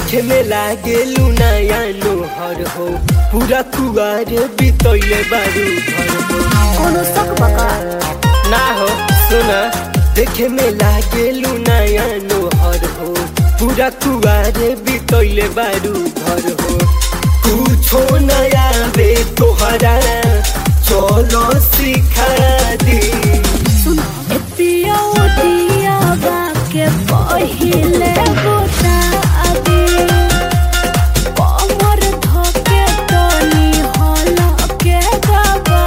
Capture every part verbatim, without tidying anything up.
देखे में लागे नया नोहर हो पूरा कुआर बितैले बारू घर हो कोनो शक बका ना हो सुना देखे में लागे नया नोहर हो पूरा कुआर बितैले बारू घर हो कुछो नया बे तोहरा चलो सिखा दी सुन ए पिया ओ दिया बा के पहिले गोता आगे कमर धके तनी हला के बाबा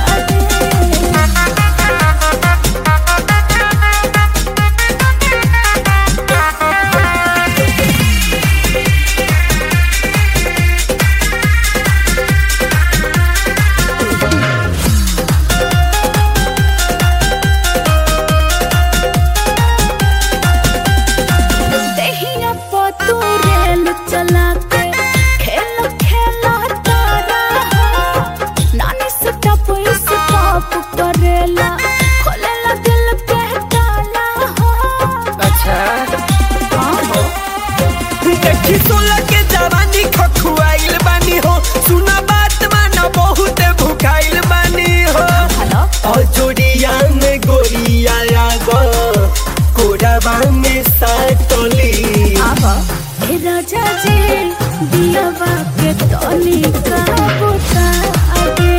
चला के खेल खेला तारा नानी से टप इस टप करेला खोलेला दिल के ताला अच्छा हाँ हो देखी सोला के जवानी खखुआइल बानी हो सुना बात माना बहुत भुखाइल बानी हो हेलो और जोड़िया में गोरिया आगो कोराबा में साटली आवा ए राजा जी दिया बाके तोनी का बुता आगे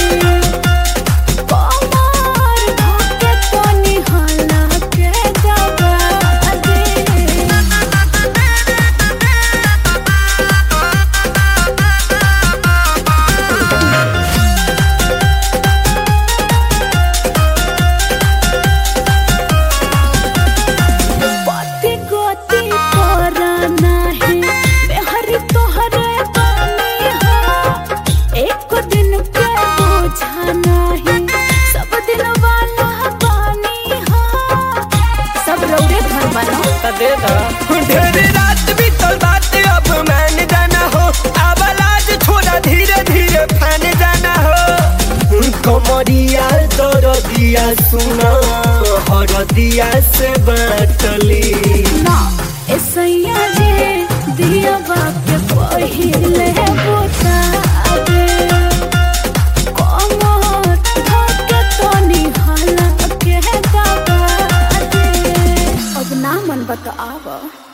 कमर धके तोनी हला के दबा आगे पति गति करना है बेहरी तोहरे बानी हो एक दिन के बुझाना है सब दिन वाला बानी हो सब रौरे घर बनो दे दा ढेर रात बीतल बात अब मान जाना हो आवाज छोड़ा धीरे धीरे फैन जाना हो कमरिया दर दिया सुना हर दिया से बाटली ना ऐसैया जी दिया बाके पहिले बोता आगे कमर धके तनी हला के दबा आगे अब ना मन बता आवा